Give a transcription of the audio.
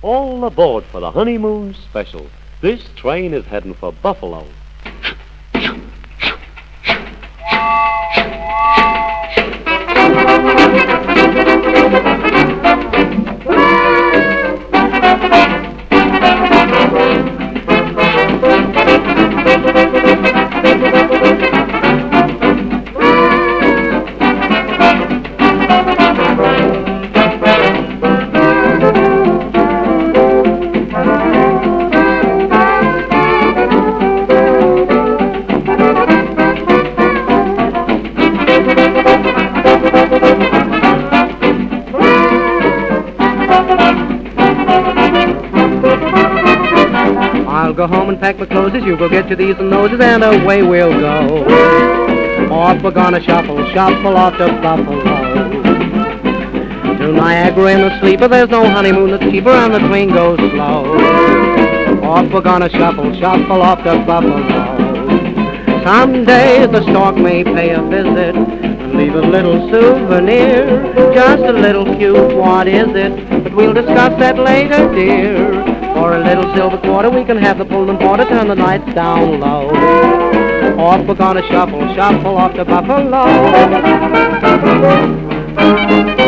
All aboard for the honeymoon special. This train is heading for Buffalo. I'll go home and pack my clothes as you go get your these and those, and away we'll go. Off we're gonna shuffle, shuffle off to Buffalo. To Niagara in the sleeper, there's no honeymoon that's cheaper, and the train goes slow. Off we're gonna shuffle, shuffle off to Buffalo. Someday the stork may pay a visit and leave a little souvenir, just a little cute, what is it? But we'll discuss that later, dear. For a little silver quarter, we can have the Pullman Porter, turn the lights down low. Off we're gonna shuffle, shuffle off to Buffalo.